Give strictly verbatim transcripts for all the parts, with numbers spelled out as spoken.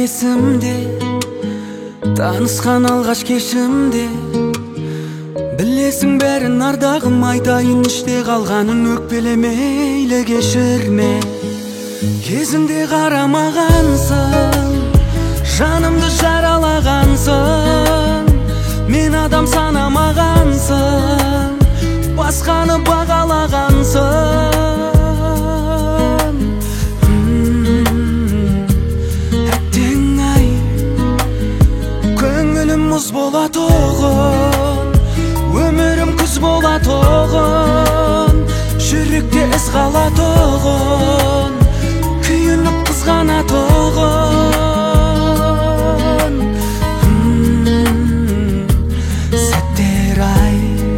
есімде, танысқан алғаш кешімде. Білесің бәрін ардағым, айтайын іште қалғанын, өкпелемейлі кешірме. Кезінде қарамағансың, жанымды жаралағансың, мен адам санамағансың, басқаны бағалағансың. Мұз бола тоғын, өмірім күз бола тоғын, жүректе із қала тоғын, күйініп қызғана тоғын. Сәттер ай,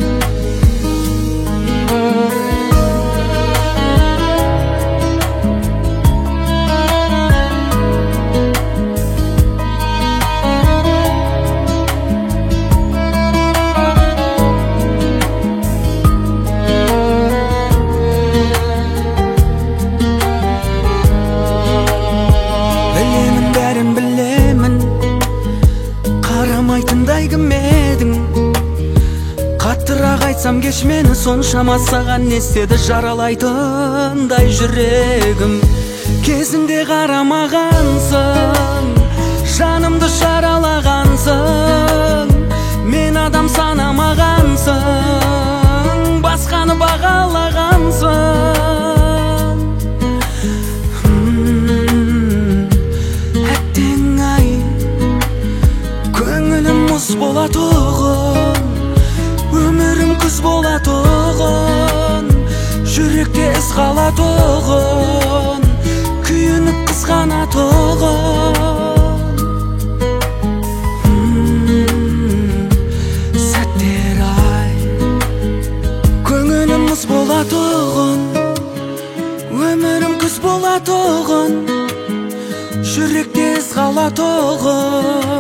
қарамайтындай кім едің? Қаттырақ айтсам кеш мені, соншама саған не істеді жаралайтындай жүрегім. Кезінде қарамағансың, жанымды жаралағансың, мен адам санамағансың, басқаны бағалағансың. Мұз бола тоғын, өмірім күз бола тоғын, жүректе із қала тоғын, күйініп қызғана тоғын. Сәттер ай, көңілім мұз бола тоғын, өмірім күз бола тоғын, жүректе із қала тоғын.